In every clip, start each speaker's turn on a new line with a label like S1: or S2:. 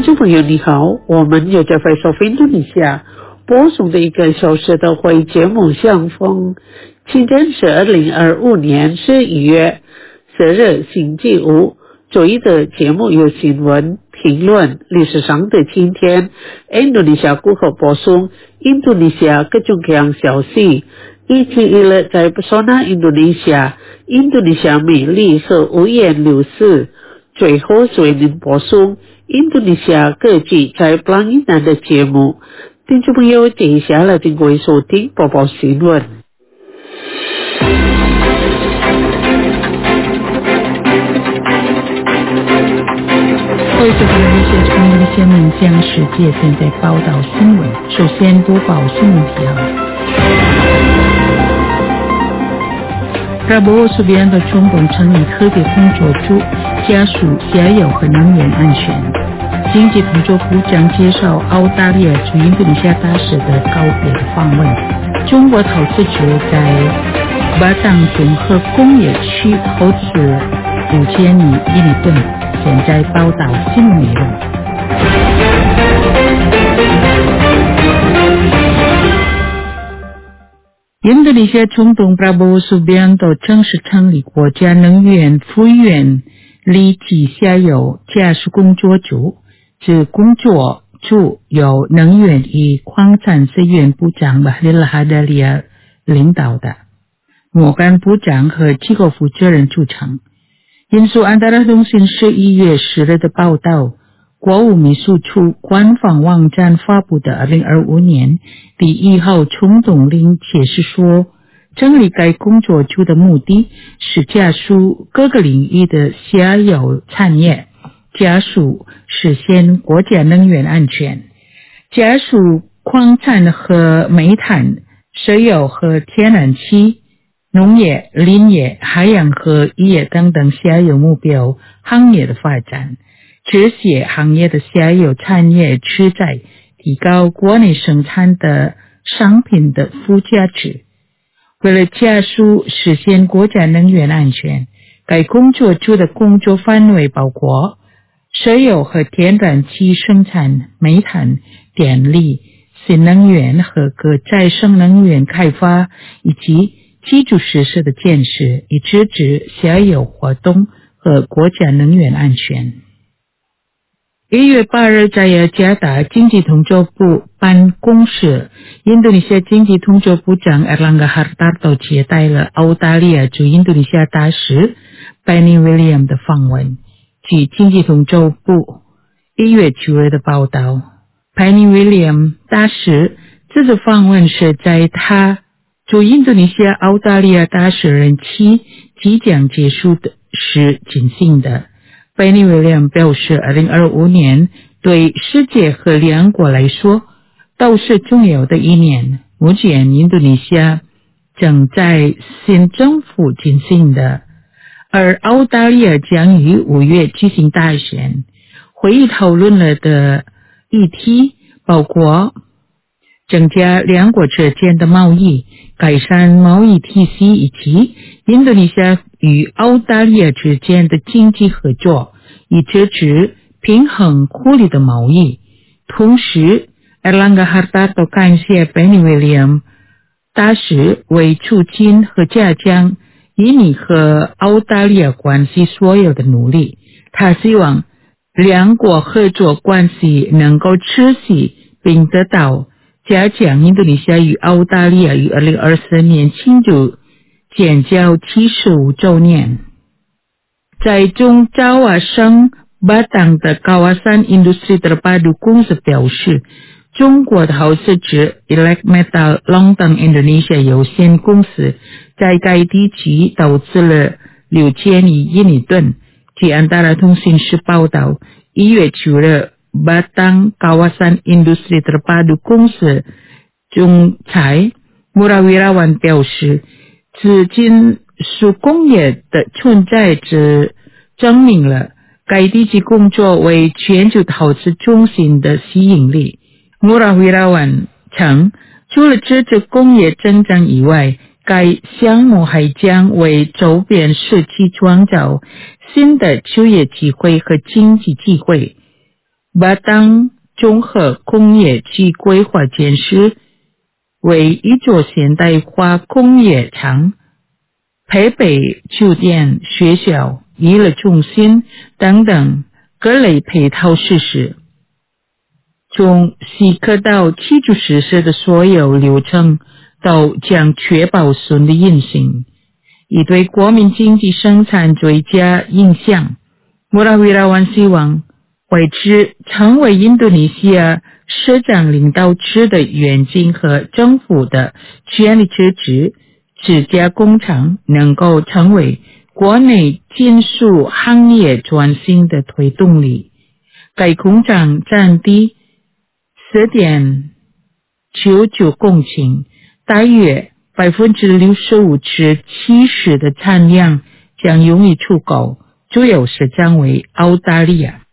S1: 听众朋友你好，我们有在 Voice of Indonesia 播送的1个小时的会议节目相逢。今天是2025年11月10日星期五，周一的节目有新闻、评论、历史上的今天、印度尼西亚过后播送印度尼西亚各种各样消息，以及在Pesona印度尼西亚美丽和五颜六色。最后为您播送印度尼西亚各地在Pelangi的节目。听众朋友，接下来请各位收听播报新闻。
S2: 为这个一些从一些面向世界现在报道新闻，首先播报新闻提要。Prabowo Subianto 中共成立特别工作组，加速加油和能源安全。经济工作部长介绍澳大利亚驻印度尼西亚大使的告别访问。中国投资者在巴当综合工业区投资5000亿吨。现在报道新闻内容。印度尼西亚总统 Prabowo Subianto 正式成立国家能源复原立体下游加速工作组，这工作组由能源与矿产资源部长 Bahlil Lahadalia 领导的，莫干部长和机构负责人组成。引述安达拉通讯11月10日的报道，国务秘书处官方网站发布的2025年第1号冲动令解释说，成立该工作组的目的是加速各个领域的下游产业，加速实现国家能源安全，加速矿产和煤炭、石油和天然气、农业、林业、海洋和渔业等等下游目标行业的发展，这些行业的下游产业旨在提高国内生产的商品的附加值。为了加速实现国家能源安全，该工作组的工作范围包括石油和天然气生产、煤炭、电力、新能源和可再生能源开发，以及基础设施的建设，以支持下游活动和国家能源安全。1月8日在雅加达经济统筹部办公室，印度尼西亚经济统筹部长 Erlangga Hartarto 接待了澳大利亚驻印度尼西亚大使 Penny William 的访问。据经济统筹部1月9日的报道， Penny William 大使这次访问是在他驻印度尼西亚澳大利亚大使任期即将结束的时进行的。Penny William 表示，2025年对世界和两国来说都是重要的一年。目前印度尼西亚正在新政府进行的，而澳大利亚将于5月举行大选。会议讨论了的议题包括增加两国之间的贸易，改善贸易体系，以及印度尼西亚与澳大利亚之间的经济合作，以支持平衡互利的贸易。同时 Erlangga Hartarto 感谢 Penny William 大使为促进和加强印尼和澳大利亚关系所有的努力。他希望两国合作关系能够持续并得到加强。印度尼西亚与澳大利亚于2024年庆祝建交75周年。在中爪哇省巴当的Kawasan Industri Terpadu公司表示，中国的投资者 Elect Metal Longtang Indonesia 有限公司在该地区投资了6000亿吨。据安达拉通讯社报道，1月9日巴当Kawasan Industri Terpadu公司总裁Murawirawan 表示，此金属工业的存在只证明了该地区工作为全球投资中心的吸引力。Murawirawan 称，除了支持工业增长以外，该项目还将为周边社区创造新的就业机会和经济机会。 巴当综合工业及规划建设为一座现代化工业城，配备酒店、学校、娱乐中心等等各类配套设施。从西客到基础设施的所有流程都将确保顺利运行，以对国民经济生产最佳影响。Murawirawan希望维持成为印度尼西亚市长领导制的愿景和政府的全力支持，这家工厂能够成为国内金属行业转型的推动力。该工厂占地4.99公顷，大约65%至70%的产量将用于出口，主要是将为澳大利亚。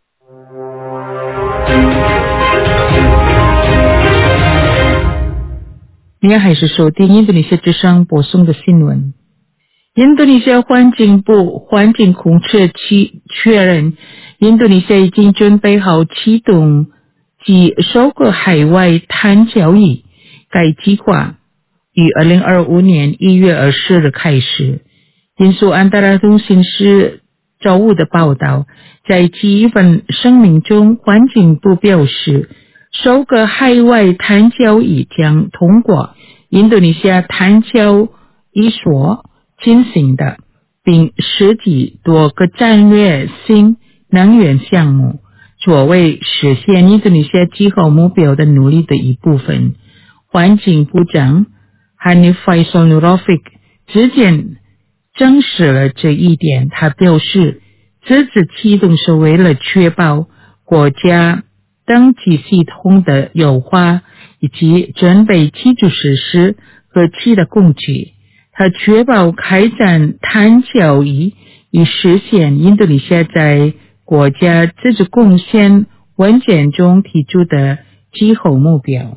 S2: 你还是收听印度尼西亚之声播送的新闻。印度尼西亚环境部环境控制局确认，印度尼西亚已经准备好启动及收购海外碳交易。该计划于2025年1月20日开始。引述安达拉通信社周五的报道，在其一份声明中，环境部表示，收购海外碳交易将通过印度尼西亚碳交易所进行的，并涉及多个战略性能源项目，作为实现印度尼西亚气候目标的努力的一部分。环境部长 Hanif Faisal Nurofik 之前证实了这一点。他表示，这次启动是为了确保国家登记系统的优化，以及准备基础设施和其他工具。他确保开展碳交易以实现印度尼西亚在国家自主贡献文件中提出的气候目标。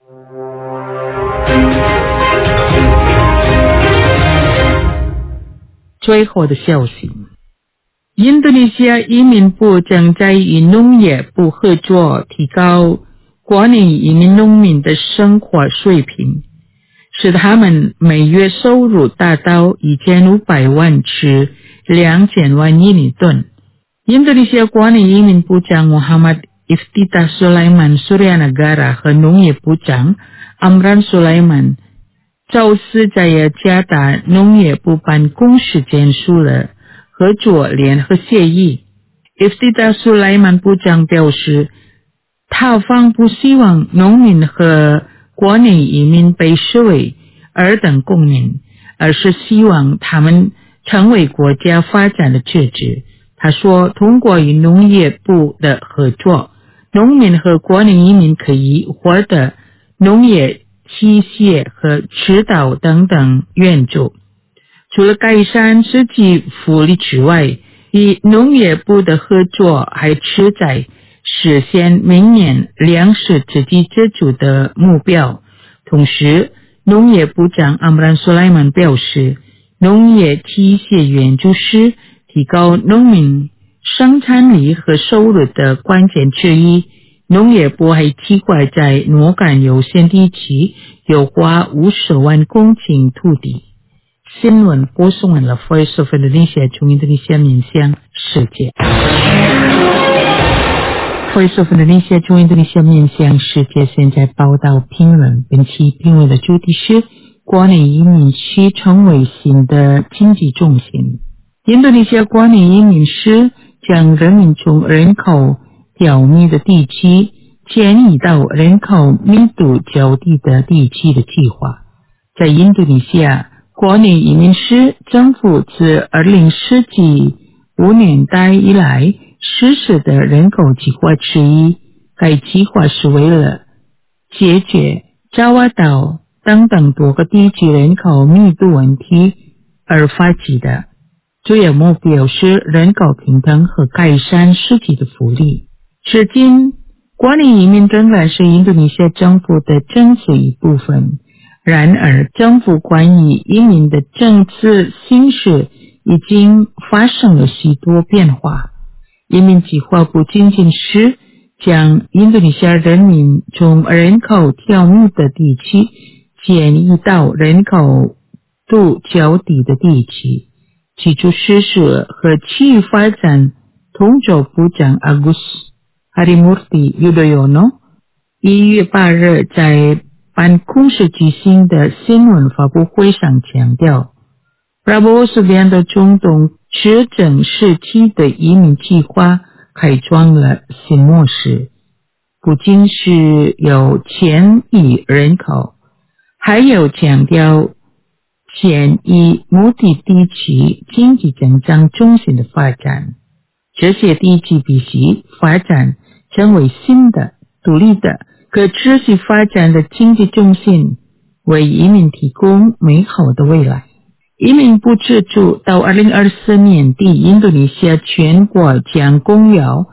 S2: 最后的消息，印度尼西亚移民部正在与农业部合作，提高国内移民农民的生活水平，使他们每月收入达到1500万至2000万印尼盾。印度尼西亚国内移民部长 Muhammad Iftitah Sulaiman Suryanagara 和农业部长 Amran Sulaiman周四在雅加达农业部办公室签署了合作联合协议。Iftitah Sulaiman 部长表示，他方不希望农民和国内移民被视为二等公民，而是希望他们成为国家发展的支持。他说，通过与农业部的合作，农民和国内移民可以获得农业器械和指导等等援助。除了改善实际福利之外，与农业部的合作还旨在实现明年粮食自给自足的目标。同时，农业部长 Amran Sulaiman 表示，农业器械援助是提高农民生产力和收入的关键之一。农业部还计划在诺干有限地区有花50万公顷土地。新闻播送完了 Voice of Indonesia 从印度尼西亚面向世界。Voice of Indonesia 从印度尼西亚面向世界现在报道评论，本期评论的主题是国内移民区成为新的经济重心。印度尼西亚国内移民是将人民从人口较密的地区迁移到人口密度较低的地区的计划。在印度尼西亚，国内移民是政府自20世纪5年代以来实施的人口计划之一。该计划是为了解决爪哇岛等等多个地区人口密度问题而发起的，主要目标是人口平等和改善实际的福利。至今，国内移民仍然是印度尼西亚政府的政策一部分。然而，政府关于移民的政策形势已经发生了许多变化。移民计划不仅仅是将印度尼西亚人民从人口稠密的地区迁移到人口度较低的地区。基础设施和区域发展通州部长 Agus Harimurti Yudhoyono 1月8日在办公室举行的新闻发布会上强调， Prabowo Subianto 总统执政时期的移民计划开创了新模式，不仅是有迁移人口，还有强调迁移目的地区经济增长中心的发展，这些地区必须发展成为新的、独立的、可持续发展的经济中心，为移民提供美好的未来。移民部指出，到2024年底，印度尼西亚全国将共有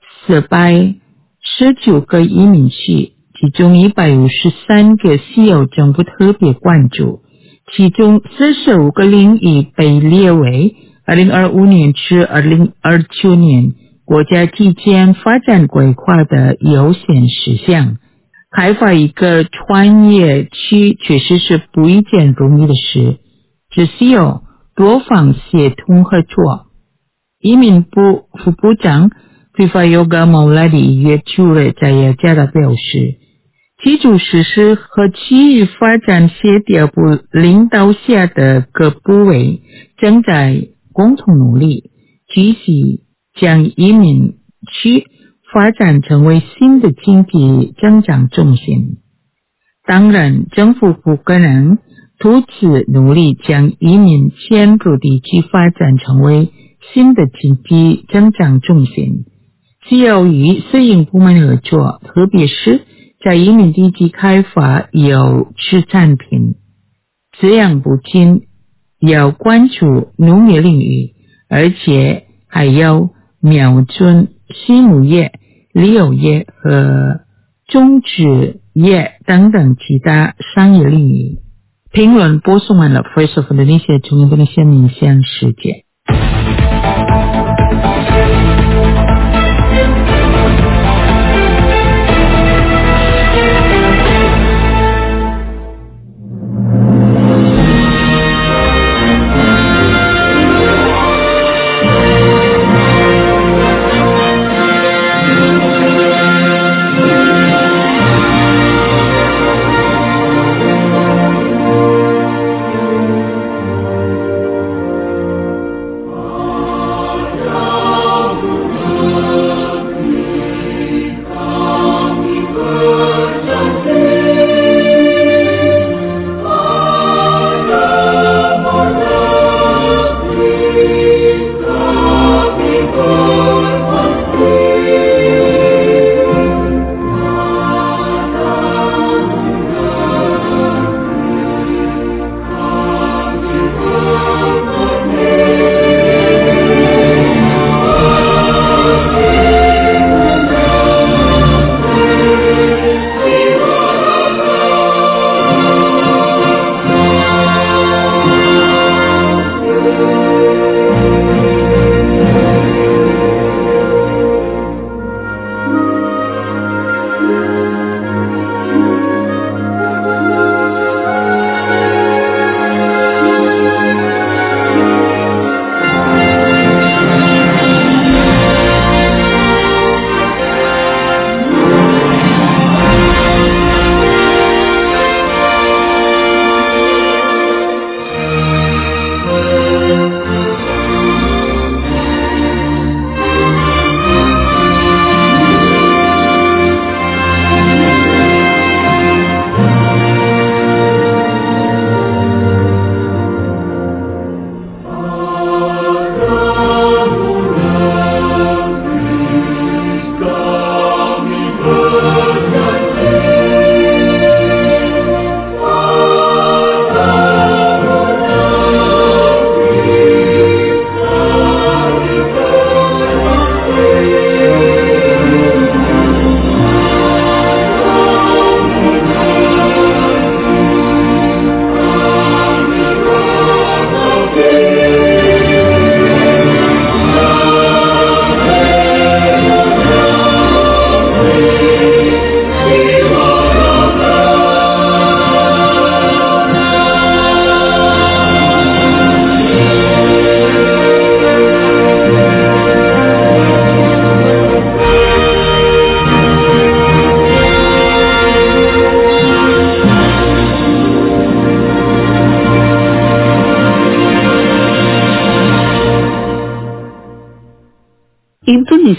S2: 419个移民区，其中153个需要政府特别关注，其中45个领域被列为2025年至2029年国家基建发展规划的优先事项。开发一个创业区确实是不一件容易的事，只需要多方协同合作。移民部副部长 Vivayoga Mauladi 1月9日在雅加达表示，基础设施和区域发展协调部领导下的各部委正在共同努力，继续将移民区发展成为新的经济增长中心。当然，政府不可能独自努力将移民迁入地区发展成为新的经济增长中心，需要与私营部门合作，特别是在移民地区开发有机产品。这样不仅要关注农业领域，而且还要瞄准畜牧业、旅游业和种植业等等其他商业领域。评论播送完了 Voice of Indonesia 从印度尼西亚面向世界。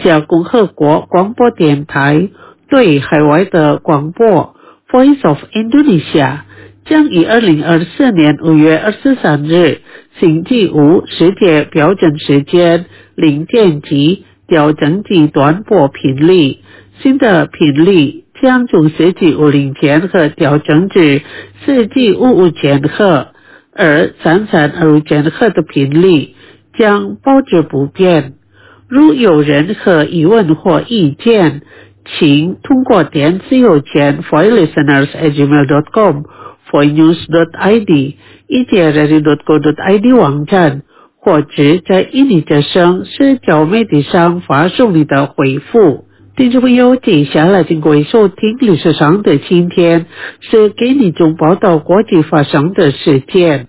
S1: 西亚共和国广播电台对海外的广播 Voice of Indonesia 将于2024年5月23日星期五世界标准时间0点起调整至短波频率，新的频率将从4G50千赫调整至4G55千赫，而3325千赫的频率将保持不变。如有任何疑问或意见，请通过电子邮件 foilisteners@gmail.com foilnews.id 以及 radio.co.id 网站，或者在印尼之声社交媒体上发送你的回复。听众朋友，接下来请各位收听历史上的今天，是给你中报道国际发生的事件。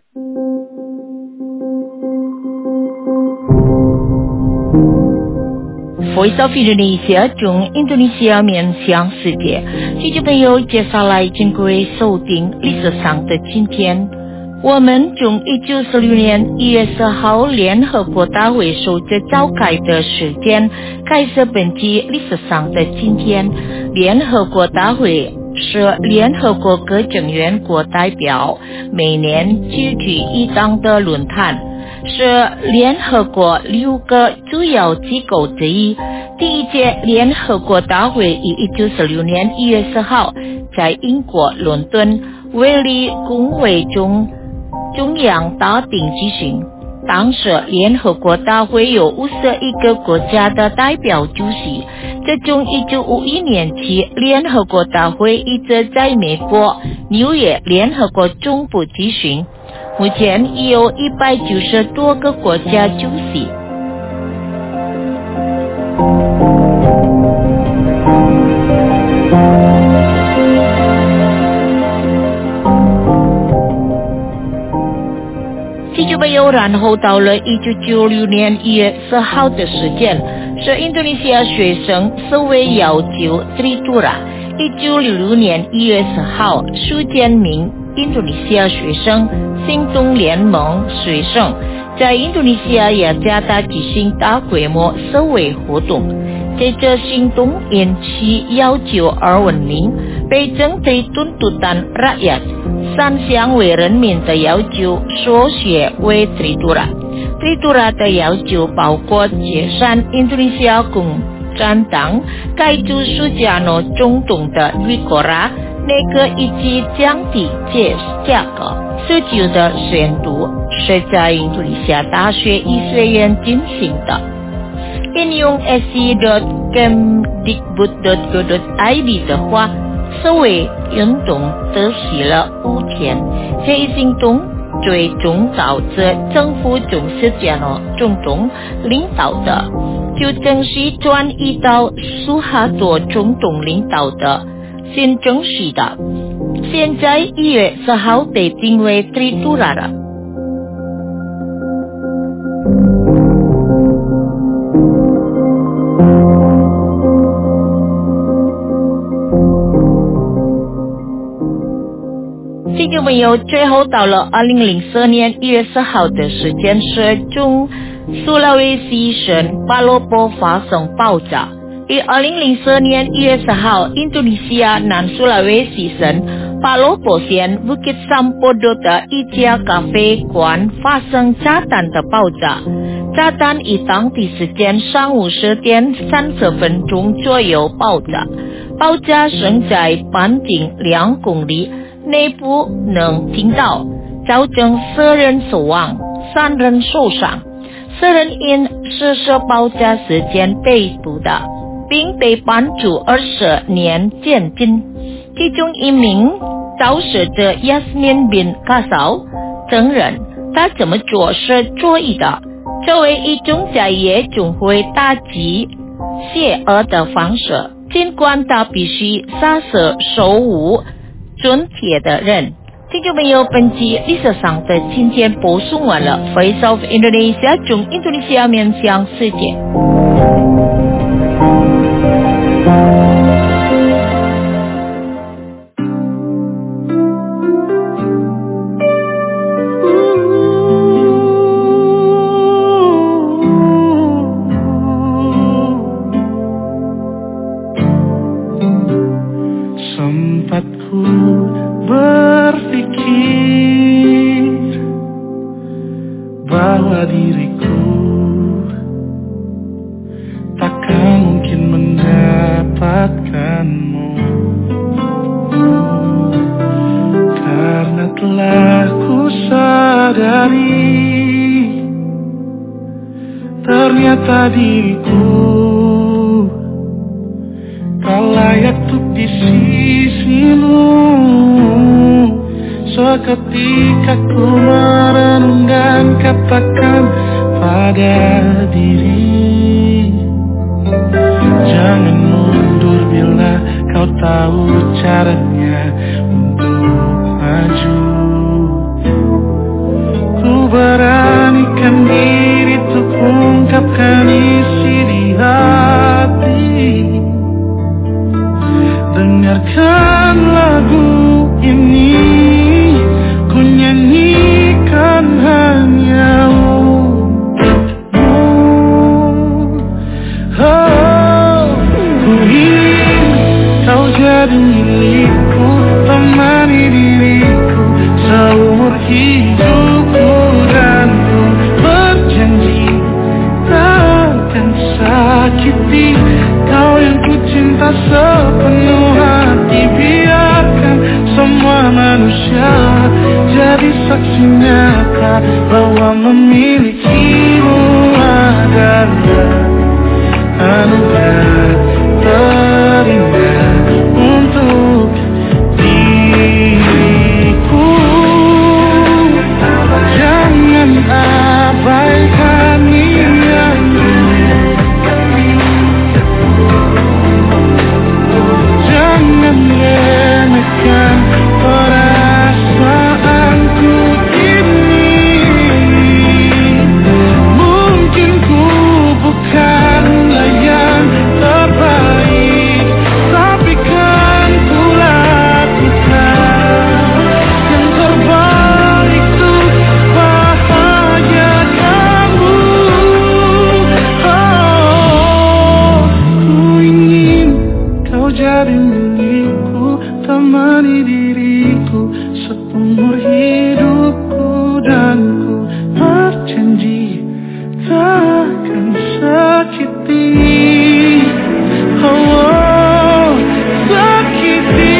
S2: Voice of Indonesia 中印度尼西亚面向世界，听众朋友，接下来请各位收听历史上的今天。我们从1946年1月10号联合国大会首次召开的时间开始本期历史上的今天。联合国大会是联合国各成员国代表每年举举一档的论坛，是联合国6个主要机构之一。第一届联合国大会于1946年1月10号在英国伦敦威利公会中央大厅举行。当时联合国大会有51个国家的代表出席。这从1951年起，联合国大会一直在美国纽约联合国总部举行。目前已有190多个国家出席。就没有然后到了1996年1月10号的时间，是印度尼西亚学生社会要求 Tritura。1966年1月10号，数千名印度尼西亚学生行动联盟学生在印度尼西亚雅加达举行大规模社会活动。这个行动因其要求而闻名，被称为tuntutan rakyat， 三项为人民的要求缩写为 Tritura。Tritura 的要求包括解散印度尼西亚共产党，改组苏加诺总统的Wikora，内阁以及降低价格。19的宣读是在印度尼西亚大学医学院进行的。引用 sc.kemdikbud.go.id 的话，社会运动得袭了5天。这一行动最终导致政府从苏加诺总统领导的，就正式转移到苏哈多总统领导的新政府的。现在1月10号被定为 Tritura 了。听众朋友，最后到了2004年1月10号的时间，是中苏拉威西省巴罗波发生爆炸。于2004年1月10号，印度尼西亚南苏拉威西省巴罗波县 Bukit Sampodo 的一家咖啡馆发生炸弹的爆炸。炸弹以当地时间上午10点30分钟左右爆炸。爆炸声在半径2公里内部能听到，造成4人死亡，3人受伤。4人因实施爆炸事件被捕的，并被判处20年监禁。其中一名肇事者 Yasmin bin Kasau 承认他这么做是故意的，作为一种在夜中会打击邪恶的方式，尽管他必须杀死手无准铁的人。听众朋友，本期历史上的今天播送完了。Voice of Indonesia 中印度尼西亚面向世界。
S3: kata diriku kau layak untuk di sisimu. Seketika ku merenung dan katakan pada diri, jangan mundur bila kau tahu caranya untuk maju. Ku beranikan diri untuk ungkapkan isi di hati. Dengarkan lagu ini, ku nyanyikan hanya untukmu. Oh, ku ingin kau jadi milikku, temani diriku seumur hidupku, dan ku berjanji takkan sakiti kau yang ku cinta sepenuh hati. Biarkan semua manusia jadi saksi nyata bahwa memilikimu adalah anugerah terindah untuk diriku. Jangan abaikan niatmu, jangan remehkan perasaanku ini. Mungkin ku bukanlah yang terbaik, tapi kan ku lakukan yang terbaik untuk bahagiakanmu. Oh, ku ingin kau jadi milikku, temani diriku seumur hidupku, dan ku berjanji takkan sakiti, oh, sakiti,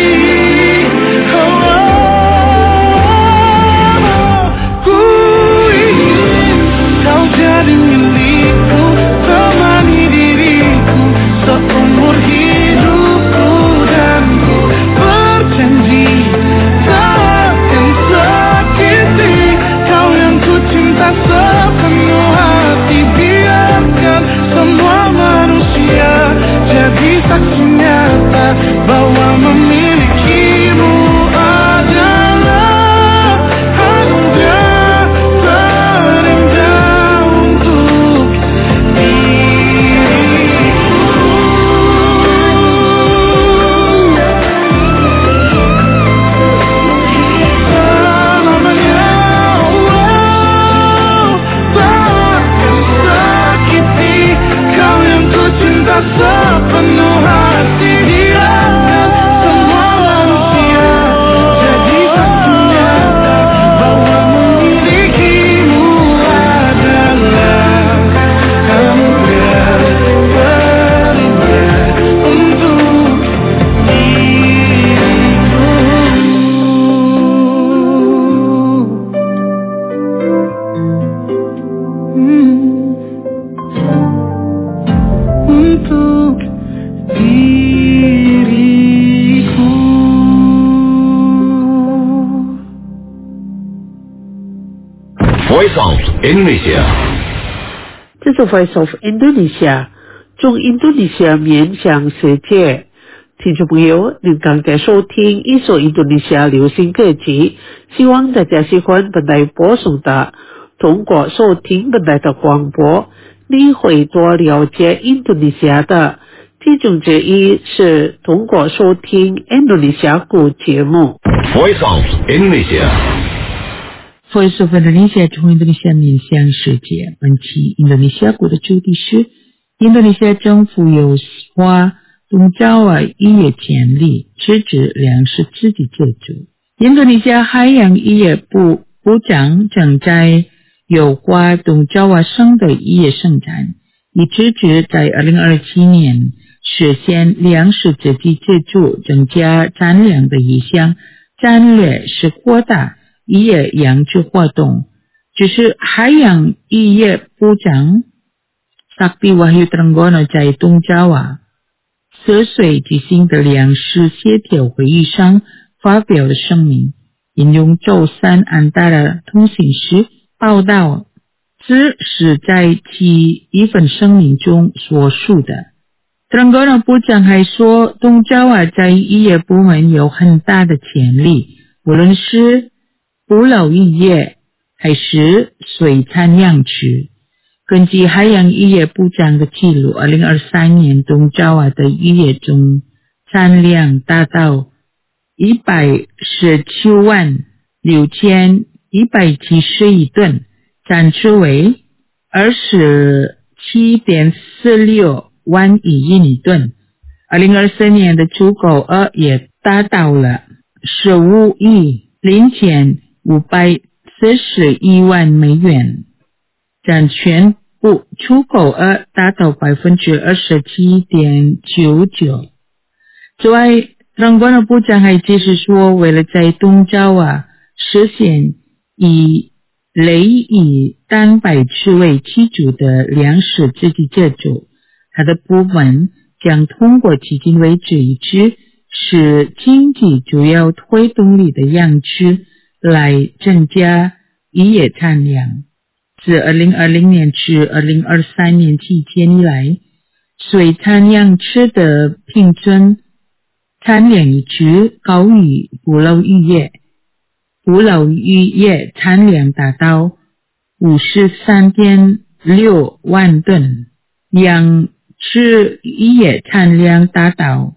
S3: oh, ku ingin kau jadi milikku, temani diriku seumur hidupku, dan ku berjanji takkan sakiti kau yang ku cinta sepenuh hati. Biarkan semua manusia jadi saksi nyata bahwa memilikimu adalah anugerah terindah untuk diriku. Selamanya, oh, takkan sakiti kau yang ku cinta sepenuh hati. Biarkan semua manusia jadi saksi nyata bahwa memilikimu adalah anugerah terindah untuk diriku.
S4: ，Voice of Indonesia，
S1: 这是 Voice of Indonesia， 中印度尼西亚面向世界。听众朋友，您刚才收听一首印度尼西亚流行歌曲，希望大家喜欢本台播送的。通过收听本台的广播，你会多了解印度尼西亚的。其中之一是通过收听印度尼西亚语节目。
S4: Voice of
S2: Indonesia。Voice of Indonesia 中印度尼西亚面向世界。本期印度尼西亚国的主题是印度尼西亚政府有花东爪哇渔业潜力，支持粮食自给自足。印度尼西亚海洋渔业部部长正在有花东爪哇省的渔业生产，以支持在2027年实现粮食自给自足，增加产量的一项战略是扩大渔业养殖活动。只是海洋渔业部长 Sakti Wahyu Trenggono在东爪哇涉水及新的粮食协调会议上发表了声明，引用舟山安大的通信时报道，这是在其一份声明中所述的。Trenggono部长还说，东爪哇在渔业部门有很大的潜力，无论是捕捞渔业还是水产养殖。根据海洋渔业部长的记录，2023年东爪哇的渔业中产量达到1196,171吨，产出为27.46万亿尼吨。2024年的出口额也达到了15亿0541万美元，占全部出口额达到 27.99%。 此外Trenggono部长还解释说，为了在东爪哇实现以类以蛋白质为基础的粮食自给自足，他的部门将通过迄今为止一直是经济主要推动力的养殖来增加渔业产量。自2020年至2023年期间以来，水产养殖的平均产量一直高于捕捞渔业，捕捞渔业产量达到 53.6万吨，养殖渔业产量达到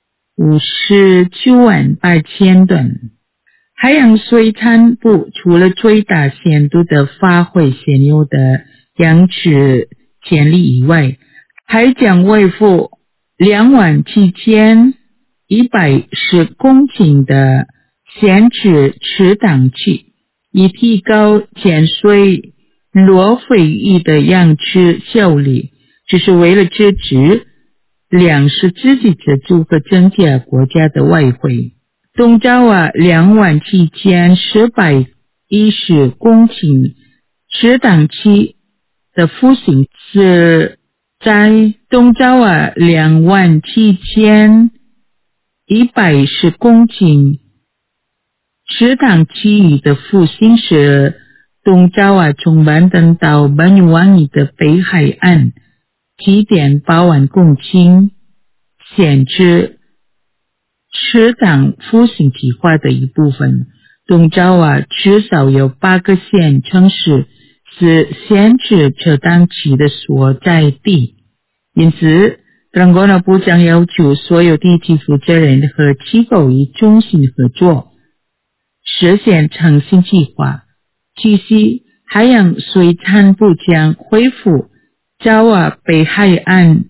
S2: 598000吨。海洋水产部除了最大限度的发挥现有的养殖潜力以外，还将维护27110公顷的闲置池塘区，以提高潜水裸肺鱼的养殖效率，这是为了支持粮食自给自足和增加国家的外汇。东爪哇27110公顷池塘区的复兴是在东爪哇27110公顷池塘区域的复兴是东爪哇从板凳到Banyuwangi的北海岸 7.8万公顷闲置池塘复兴计划的一部分。东爪哇至少有8个县城市是闲置池塘区的所在地，因此Trenggono部长要求所有地区负责人和机构与中心合作，实现诚信计划。据悉，海洋水产部将恢复爪哇北海岸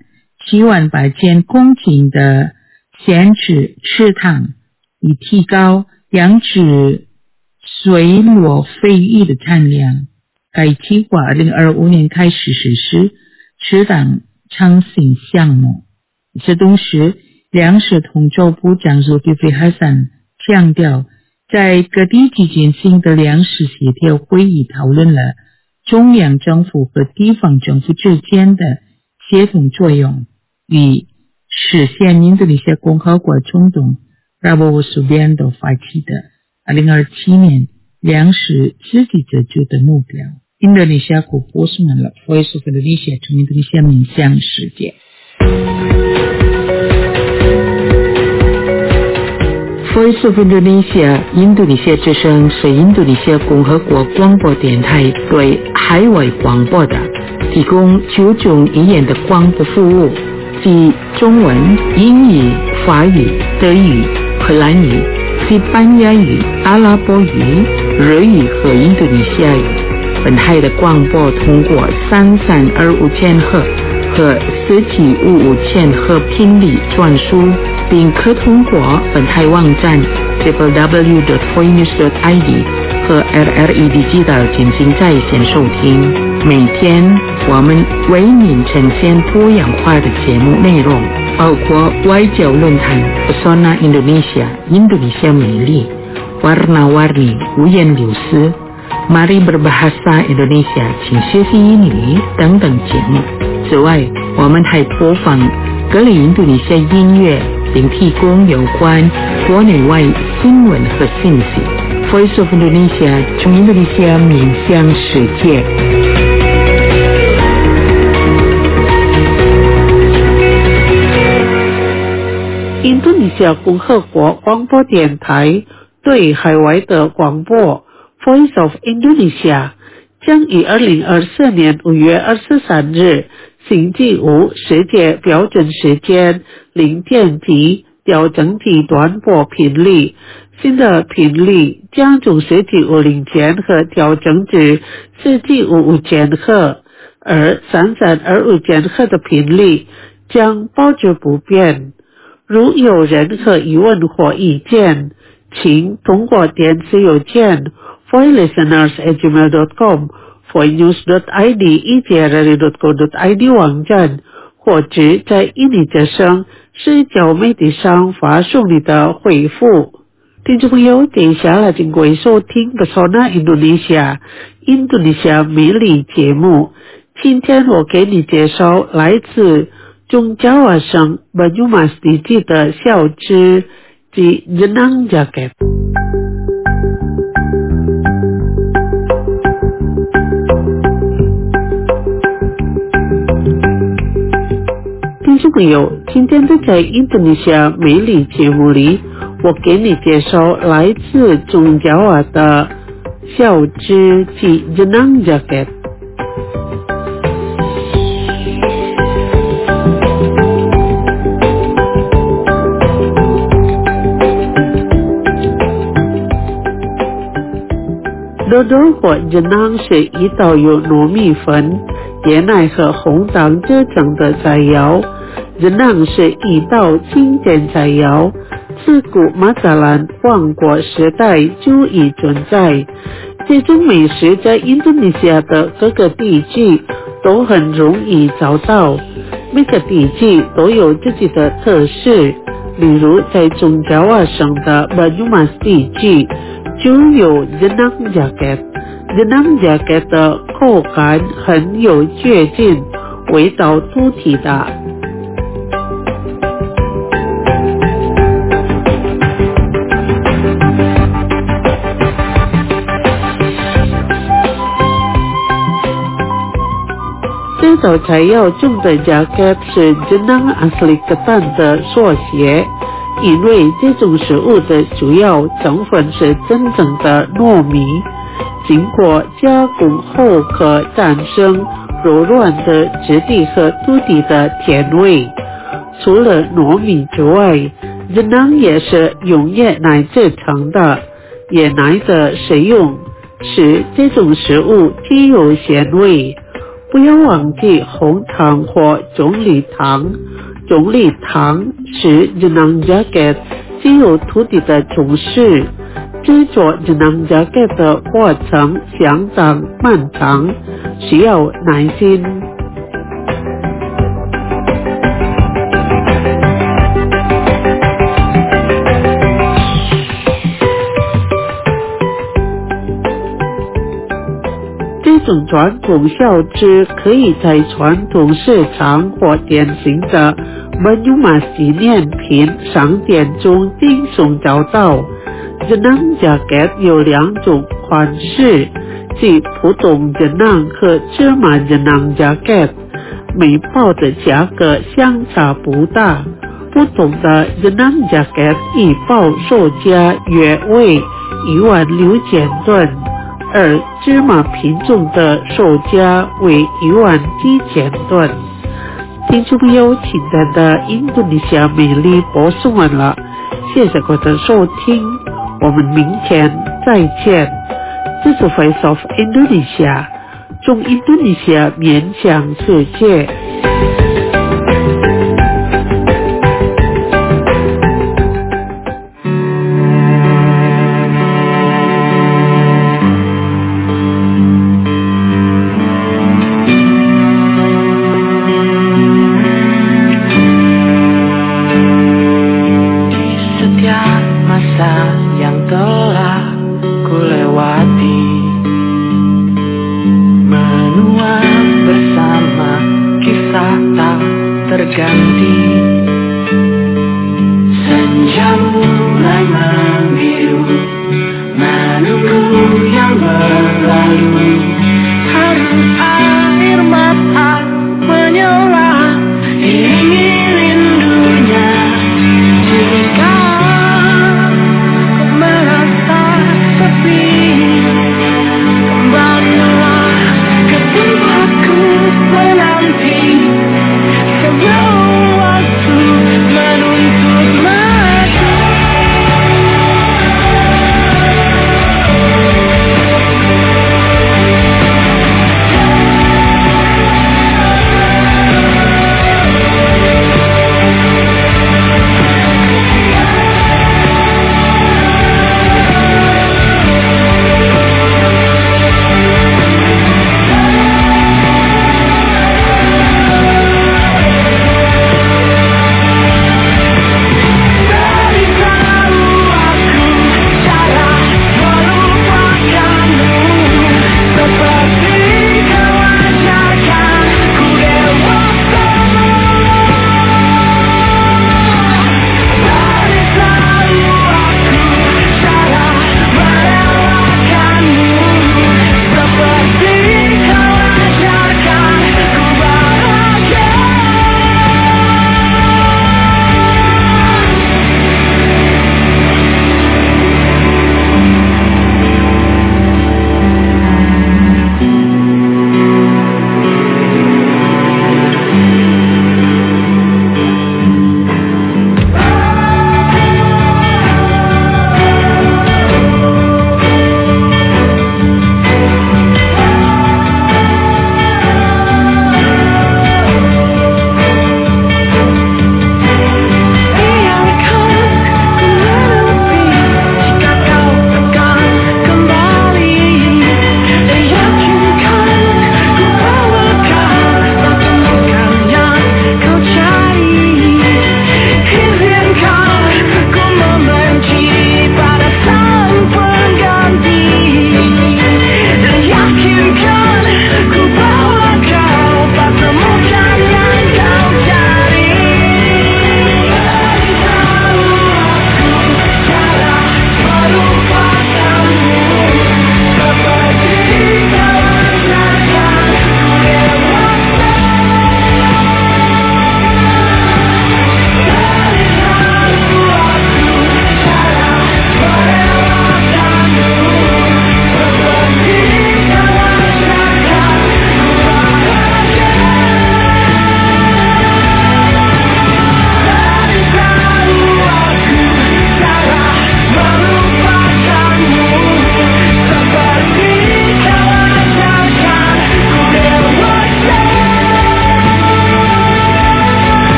S2: 78000公顷的闲置池塘，以提高养殖水裸肺鱼的产量。该计划2025年开始实施池塘创新项目。与此同时，粮食统筹部长Zulkifli Hasan强调，在各地之间新的粮食协调会议讨论了中央政府和地方政府之间的协同作用，与实现印度尼西亚共和国总统Prabowo Subianto发起的2027年粮食自给自足的目标。印度尼西亚国播送完了 Voice of Indonesia 从印度尼西亚面向世界。Voice of Indonesia 印度尼西亚之声是印度尼西亚共和国广播电台对海外广播的，提供9种语言的广播服务，即中文、英语、法语、德语、荷兰语、西班牙语、阿拉伯语、日语和印度尼西亚语。本台的广播通过3325千赫和4755千赫频率传输，并可通过本台网站 www.voinews.id 和 RRE Digital 进行在线收听。每天我们为您呈现多样化的节目内容，包括外交论坛 Pesona Indonesia 印度尼西亚美丽、Warna-Warni 五颜六色、Mari Berbahasa Indonesia 请学习英语等等节目。 此外，我们还播放各类印度尼西亚音乐，并提供有关国内外新闻和信息。Voice of Indonesia 从印度尼西亚面向世界。
S1: 印度尼西亚共和国广播电台对海外的广播 Voice of Indonesia 将于2024年5月23日星期五世界标准时间0点起调整至短波频率，新的频率将从1750千赫调整至1755千赫，而3325千赫的频率将保持不变。如有任何疑问或意见，请通过电子邮件 voilisteners@gmail.com voinews.id/ejrr.co.id 网站，或者在印尼之声社交媒体上发送你的回复。听众朋友，接下来请各位收听 Pesona Indonesia 印度尼西亚美丽节目。今天我给你介绍来自中加瓦省Banyumas地区的小吃及Jenang Jaket。听众朋友，今天在印度尼西亚美丽节目里，我给你介绍来自中加瓦的小吃及Jenang Jaket。豆豆或Jenang是一道由糯米粉、椰奶和红糖制成的菜肴。Jenang是一道经典菜肴，自古马扎兰王国时代就已存在。这种美食在印度尼西亚的各个地区都很容易找到，每个地区都有自己的特色。例如在中加瓦省的Banyumas地区就有Jenang Jaket。Jenang Jaket 的口感很有嚼劲，味道独特的。这道菜肴中的 Jaket 是Jenang Asli Ketan 的缩写，因为这种食物的主要成分是真正的糯米，经过加工后可产生柔软的质地和独特的甜味。除了糯米之外，Jenang也是用椰奶制成的。椰奶的使用使这种食物具有鲜味。不要忘记红糖或棕榈糖。棕榈糖使Jenang Jaket具有独特的中式。制作Jenang Jaket的过程相当漫长，需要耐心。这种传统小吃可以在传统市场或典型的Banyumas纪念品商店中轻松找到。Jenang Jaket 有两种款式，即普通Jenang和芝麻Jenang Jaket， 每包的价格相差不大。不同的Jenang Jaket 一包售价约为16000盾，而芝麻品种的售价为17000吨。听众朋友，今天的印度尼西亚美丽播送完了，谢谢各位的收听，我们明天再见。这是 Voice of Indonesia， 从印度尼西亚面向世界。
S3: Menua bersama kisah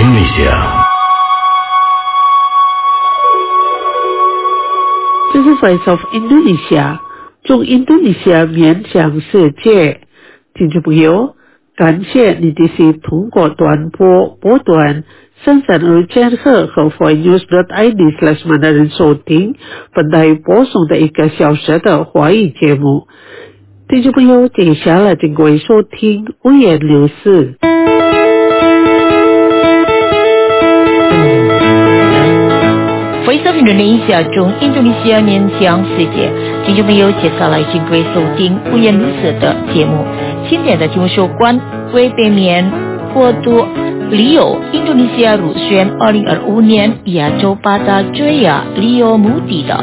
S4: Indonesia。
S1: 这是 Voice of Indonesia， 中印度尼西亚面向世界。听众朋友，感谢你的是通过短波波段33千赫和 voinews.id/mandarin 收听本台播送的1个小时的华语节目。听众朋友，接下来请各位收听五言六事。
S5: Voice of Indonesia 中印度尼西亚面向世界，听众朋友，接下来请各位收听五言六事的节目。今天的节目有关为避免过度旅游，印度尼西亚入选2025年亚洲8大最佳旅游目的地。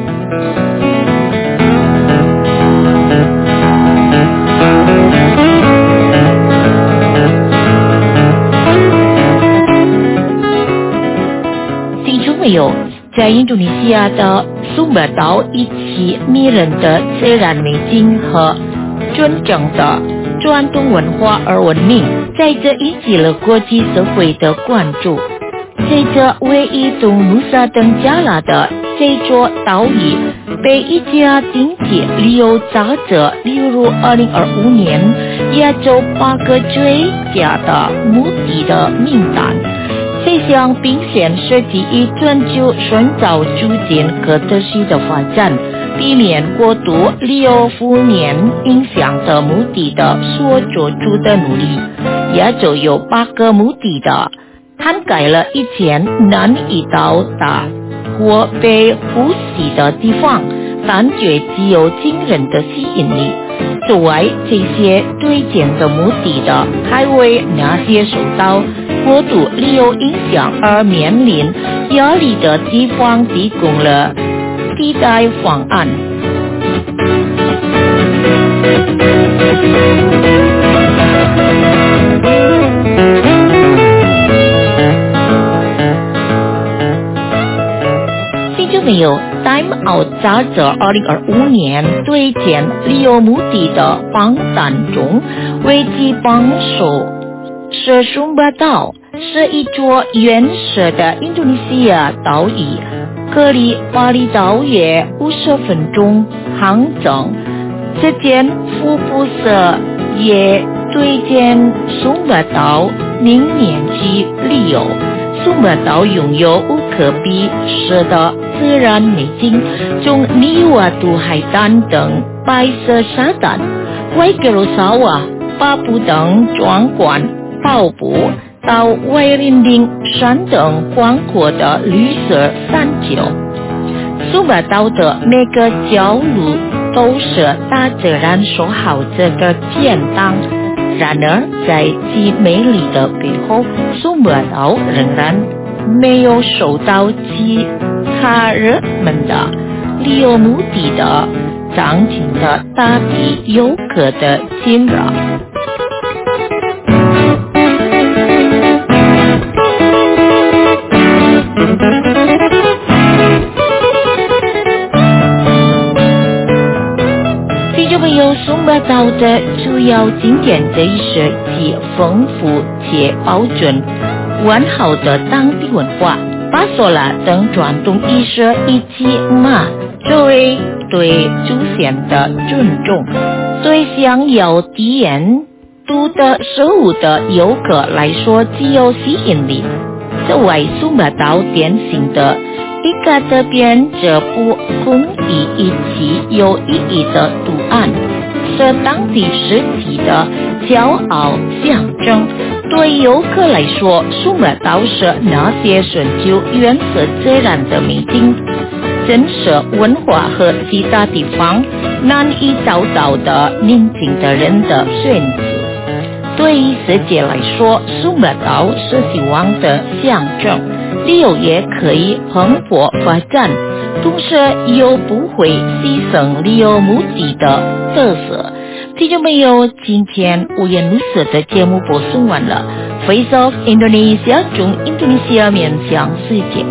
S5: 听众朋友，在印度尼西亚的苏马岛一起迷人的自然美景和纯正的传统文化而闻名，在这引起了国际社会的关注。在这位于东努沙登加拉的这座岛屿，被一家经济旅游杂志列入2025年亚洲8个最佳的目的的名单。这项评选设计以专注寻找促进可持续的发展，避免过度旅游负面影响的目的的所做出的努力。亚洲有8个目的的，涵盖了以前难以到达或被忽视的地方，但却具有惊人的吸引力。作为这些推荐的目的的，还为那些受到过度旅游影响而面临压力的地方提供了替代方案。听众朋友， Time Out 杂志2025年推荐旅游目的的榜单中，位居榜首是苏马岛，是一座原始的印度尼西亚岛屿，隔离巴厘岛约50分钟航程。这间福布斯也推荐苏马岛明年去旅游。苏马岛拥有无可比拟的自然美景，从尼瓦杜海滩等白色沙滩、外格罗萨瓦、巴布等壮观瀑布，到外林岭山等广阔的绿色山丘。苏马岛的每个角落都是大自然所好着的天堂。然而，在其美丽的背后，苏马岛仍然没有受到其他人们的旅游目的的张情的大批游客的侵扰。苏马岛的主要景点这一设计丰富且保准完好的当地文化，巴索拉等传统艺术以及马作为对祖先的尊重，对想要体验独特事物的游客来说具有吸引力。作为苏马岛典型的一个特别这不公益以及有意义的图案，是当地实体的骄傲象征。对游客来说，苏马岛是那些寻求原始自然的美景，真实文化和其他地方难以找到的宁静的人的选择。对于世界来说，苏马岛是希望的象征，旅游业可以蓬勃发展，同时又不会牺牲旅游目的的特色。听众朋友，今天五言六色的节目播送完了。Voice of Indonesia 中印度尼西亚面向世界。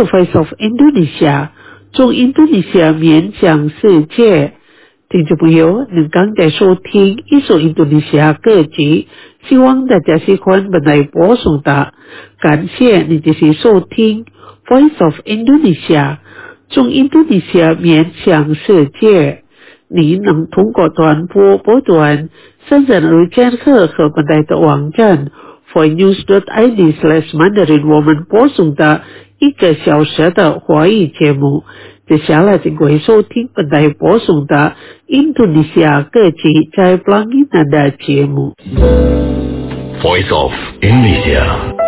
S1: 是 Voice of Indonesia， 中印度尼西亚面向世界。听众朋友，您刚才收听一首印度尼西亚歌曲，希望大家喜欢本台播送的。感谢您继续收听 Voice of Indonesia， 中印度尼西亚面向世界。您能通过短波波段深圳日间课和本台的网站 voicenews.id/mandarin 我们播送的1个小时的华语节目。接下来请各位收听本台播送的印度尼西亚歌曲在 Pelangginan 的节目。
S4: Voice of Indonesia。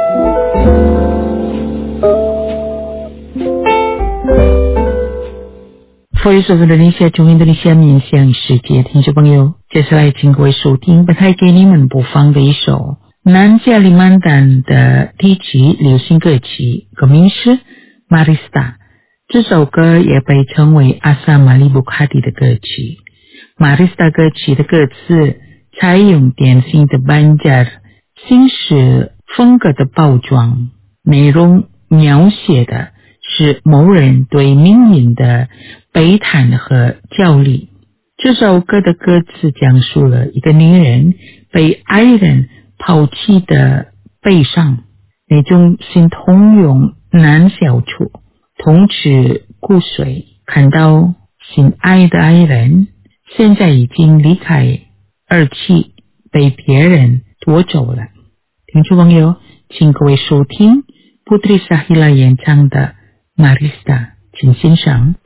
S2: Voice of Indonesia 中印度尼西亚面向世界，听众朋友，接下来请各位收听本台给你们播放的一首南加里曼丹的低级流行歌曲，歌名是 Marista。 这首歌也被称为阿萨马利布卡蒂的歌曲。 Marista 歌曲的歌词采用典型的班加新式风格的包装，内容描写的是某人对命运的悲叹和焦虑。这首歌的歌词讲述了一个女人被爱人抛弃的悲伤，那种心痛永难消除，痛至骨髓。看到心爱的爱人现在已经离开，而且被别人夺走了。听众朋友，请各位收听 Putri Sahila 演唱的 Marista， 请欣赏。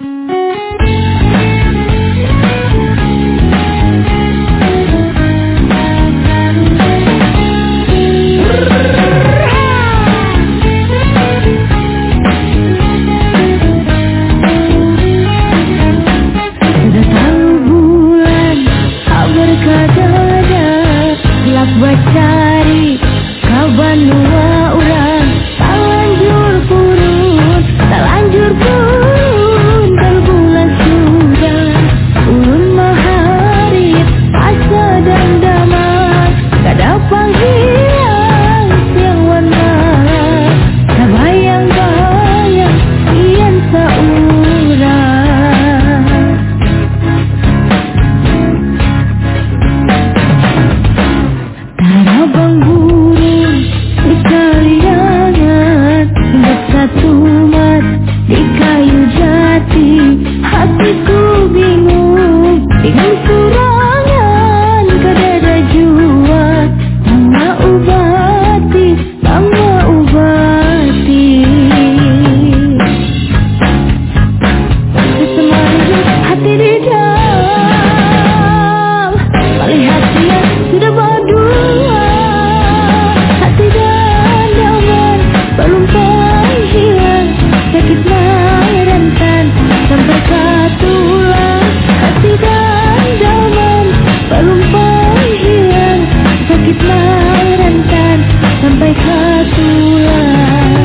S6: Cari kawan dua orang, tak lanjur purun, terbulan sudah ulun maharib, asa dan damai, kada panggilan siang warna, terbayang-bayang ian seurang. Tarabang burung di kaliangan, bersatu mat di kayu jati, hatiku bingung dengan surangan, kadada jua mama ubati. Sesemari hati di dalam, melihat dia sudah berdua, hati dan daman belum hilang, sakit rentan sampai ke tulang. Hati dan daman belum hilang, sakit rentan sampai ke tulang.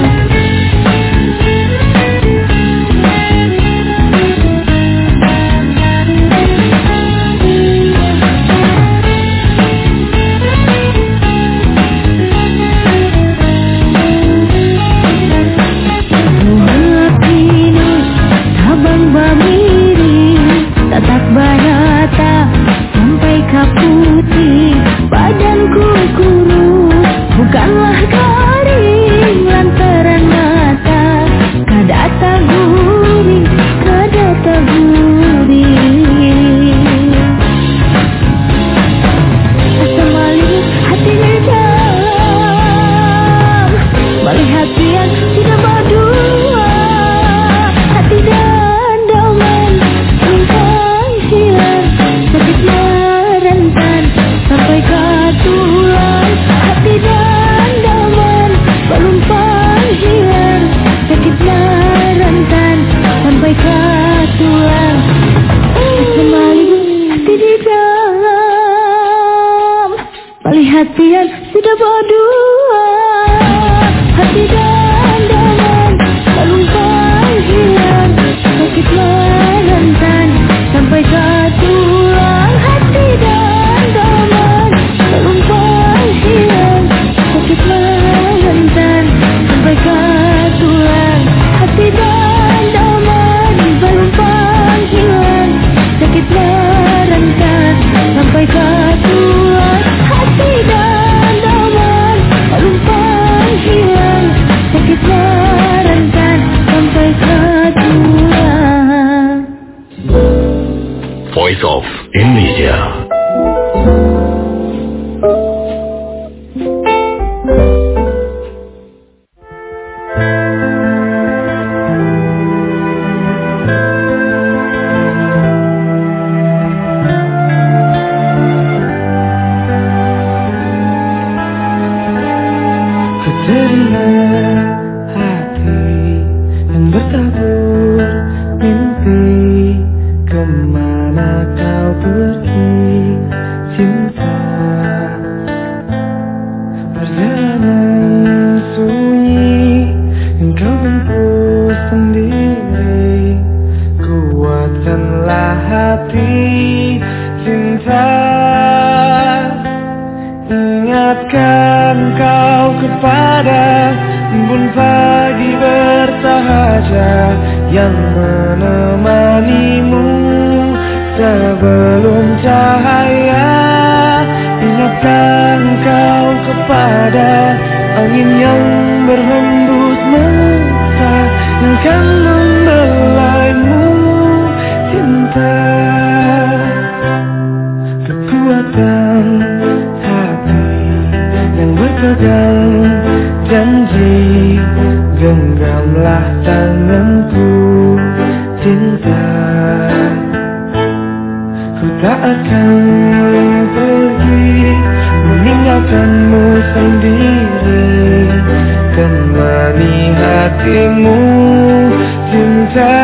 S6: Tatap barata sampai ke putih, badanku kurus, bukanlah garing lantaran mata, kada taguring. Asa maling hati di dalam, melihat dia sudah berdua, hati dan daman hilang, sakitnya rentan sampai ke tulang. Hati dan daman belum hilang, sakitnya rentan sampai ke tulang. Semaling hati di dalam, melihat dia sudah berdua, hati dan daman belum hilang, sakitnya rentan sampai ke tulang. Hati dan daman belum hilang, sakitnya rentan sampai ke tulang. Hati
S3: angin yang berhembus mesra yang kan membelaimu cinta. Kekuatan hati yang berpegang janji, genggamlah tanganku cinta. Ku tak akan pergi meninggalkanmu sendiri, temani hatimu cinta.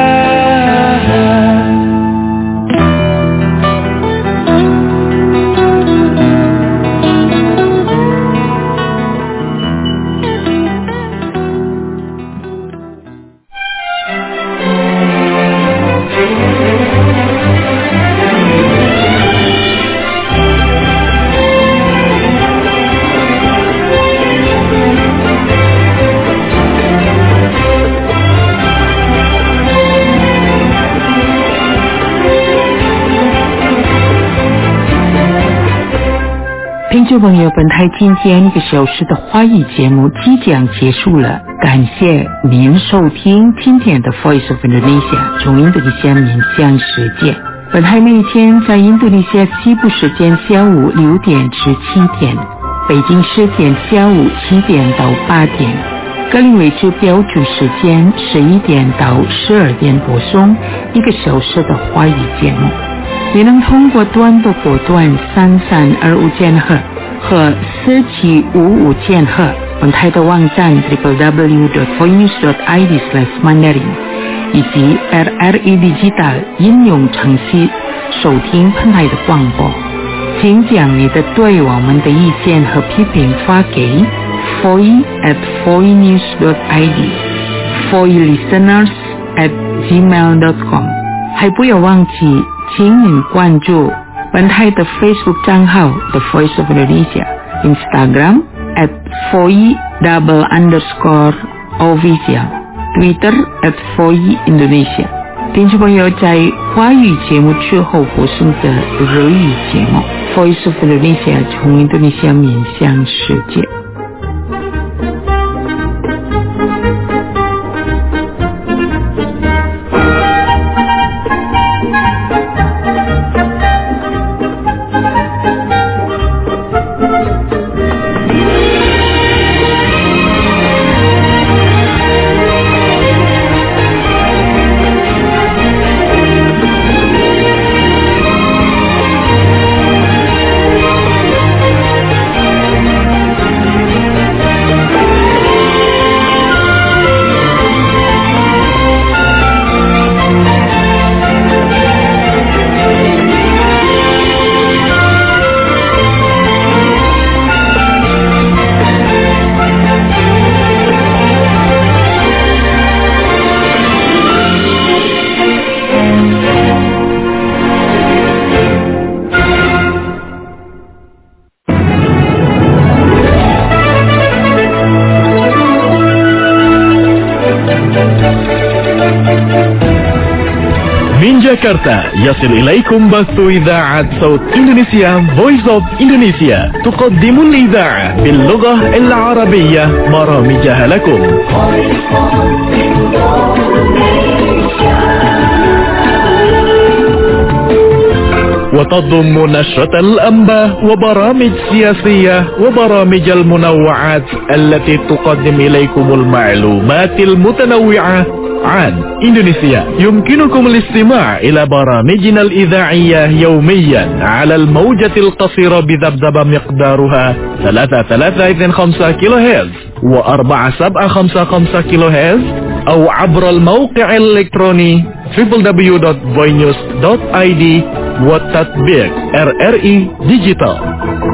S2: 听众朋友，本台今天1个小时的华语节目即将结束了，感谢您收听今天的 Voice of Indonesia 从印度尼西亚面向世界。本台每天在印度尼西亚西部时间下午6点至7点，北京时间下午7点到8点，格林威治标准时间11点到12点播送1个小时的华语节目。也能通过短波波段3325千赫和4755千赫，本台的网站 www.voinews.id/mandarin 以及 RRI Digital 应用程序收听本台的广播。请将你的对我们的意见和批评发给 foi@voinews.id foilisteners@gmail.com， 还不要忘记请您关注本台的 Facebook 账号 The Voice of Indonesia， Instagram @foi_official， Twitter @foiindonesia。 听众朋友，在华语节目之后播送的日语节目 Voice of Indonesia 从印度尼西亚面向世界。
S7: من جاكرتا يصل إليكم بث إذاعة صوت إندونيسيا Voice of Indonesia تقدم الإذاعة باللغة العربية برامجها لكم. وتضم نشرة الأنباء وبرامج سياسية وبرامج المنوعات التي تقدم إليكم المعلومات المتنوعة عن إندونيسيا. يمكنكم الاستماع إلى برامجنا الإذاعية يوميا على الموجة القصيرة بذبذبة مقدارها 3325 كيلو هرتز و4755 كيلو هرتز، أو عبر الموقع الإلكتروني www.voinews.id والتطبيق RRI Digital.